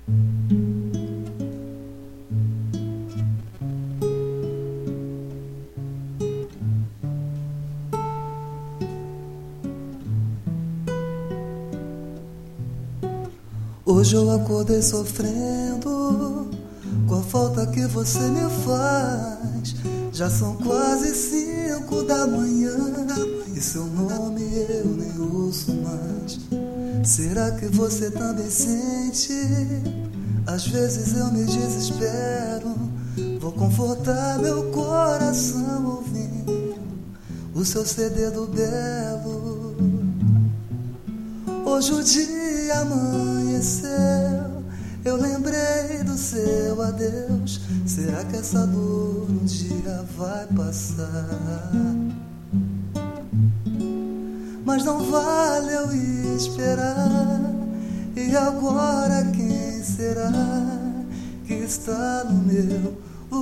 Hoje eu acordei sofrendo com a falta que você me faz. Já são quase 5 da manhã e seu nome eu nem ouço mais. Será que você também sente? Às vezes eu me desespero. Vou confortar meu coração ouvindo o seu CD do Belo. Hoje o dia amanheceu, eu lembrei do seu adeus. Será que essa dor um dia vai passar? Mas não vale eu esperar. E agora quem será que está no meu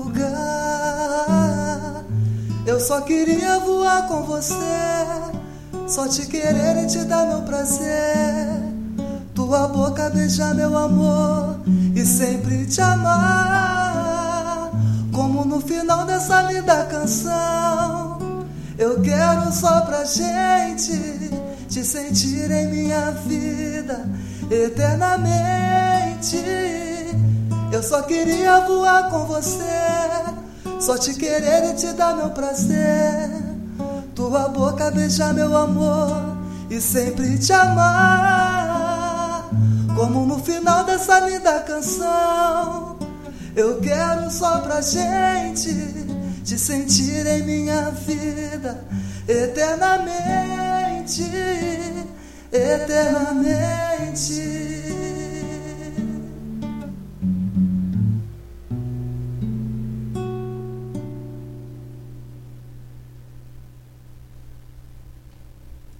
lugar? Eu só queria voar com você, só te querer e te dar meu prazer. Tua boca beijar meu amor e sempre te amar. Como no final dessa linda canção, eu quero só pra gente te sentir em minha vida eternamente. Eu só queria voar com você, só te querer e te dar meu prazer. Tua boca beijar meu amor e sempre te amar. Como no final dessa linda canção, eu quero só pra gente te sentir em minha vida eternamente, eternamente.